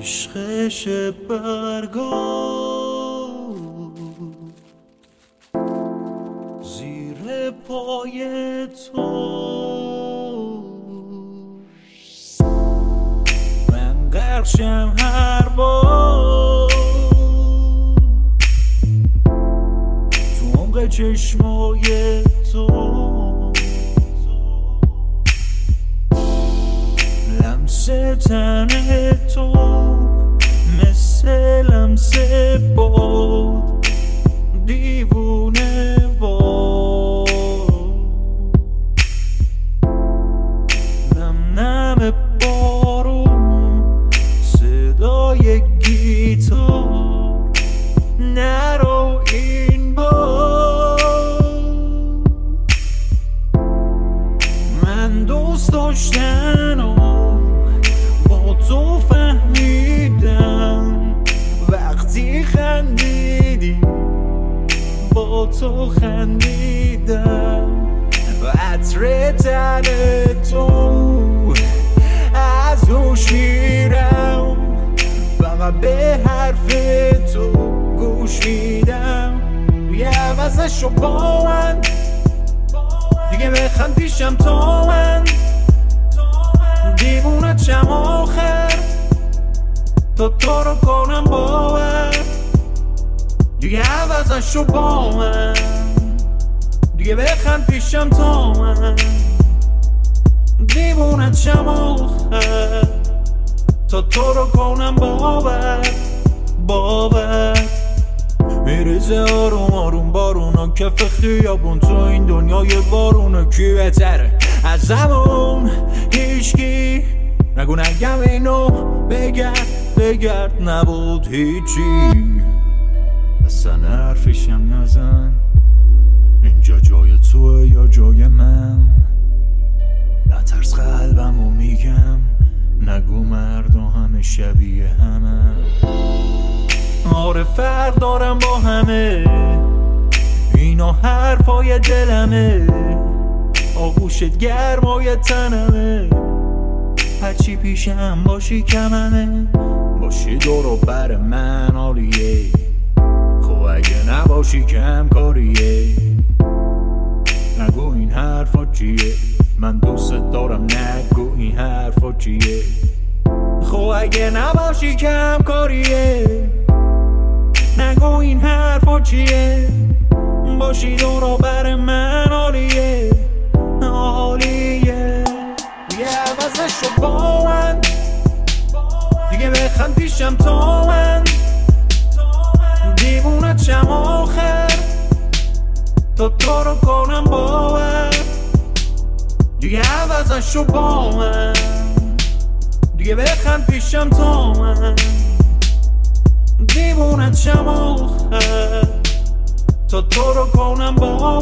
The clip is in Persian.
عشقش برگا زیر پای تو من غرقشم هر بار تو عمق چشمای تو لمس تن تو مثل لمس باد دیوونه وار نم نم بارون صدای گیتار نرو این بار من دوست داشتنم با تو فهمیدم وقتی خندیدی با تو خندیدم عطر تن تو از او شیرم فقط به حرف تو گوش میدم یه عوضشو با من دیگه بخند پیشم تا من دیوونه چم آخر تا تو رو کنم باور دیگه عوضشو با من دیگه بخند پیشم تا من دیوونه چم آخر تا تو رو کنم باور میریزه آروم آروم بارونا کف خیابون تو این دنیای بارونه کی بهتره از همون هیچکی نگو نگم اینو بگرد نبود هیچی اصلا حرفشم نزن اینجا جای توه یا جای من نترس قلبمو میگم نگو مردا همه شبیه همه آره فرق دارم با همه اینا حرفای دلمه آغوشت گرمای تنمه هرچی پیشم باشی کممه باشی دورو بر من عالیه خب اگه نباشی کم کاریه نگو این حرفا چیه من دوست دارم نگو این حرفا چیه خب اگه نباشی کم کاریه نگو این حرفا چیه باشی دورو بر من عالیه یه عوضشو با من دیگه بخند پیشم تا من دیوونه چم آخر تا تو رو کنم باور دیگه عوضشو با من دیگه بخند پیشم تا من دیوونه چم آخر تا تو رو کنم باور